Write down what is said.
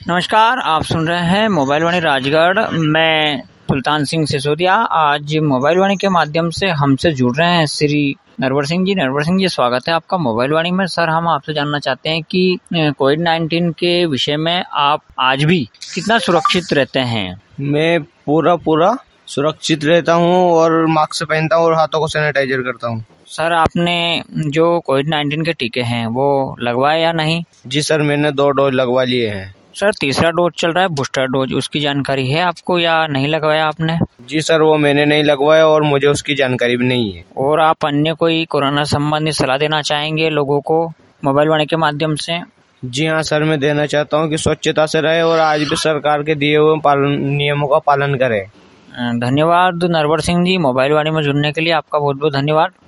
नमस्कार, आप सुन रहे हैं मोबाइल वाणी राजगढ़। मैं सुल्तान सिंह सिसोदिया। आज मोबाइल वाणी के माध्यम से हमसे जुड़ रहे हैं श्री नरवर सिंह जी। नरवर सिंह जी, स्वागत है आपका मोबाइल वाणी में। सर, हम आपसे जानना चाहते हैं कि कोविड-19 के विषय में आप आज भी कितना सुरक्षित रहते हैं? मैं पूरा सुरक्षित रहता हूँ और मास्क पहनता हूँ और हाथों को सैनिटाइजर करता हूँ। सर, आपने जो कोविड-19 के टीके हैं वो लगवाए या नहीं? जी सर, मैंने 2 डोज लगवा लिए हैं। सर, तीसरा डोज चल रहा है, बूस्टर डोज, उसकी जानकारी है आपको या नहीं लगवाया आपने? जी सर, वो मैंने नहीं लगवाया और मुझे उसकी जानकारी भी नहीं है। और आप अन्य कोई कोरोना संबंधी सलाह देना चाहेंगे लोगों को मोबाइल वाणी के माध्यम से? जी हाँ सर, मैं देना चाहता हूँ कि स्वच्छता से रहे और आज भी सरकार के दिए हुए नियमों का पालन करें। धन्यवाद नरवर सिंह जी, मोबाइल वाणी में जुड़ने के लिए आपका बहुत बहुत धन्यवाद।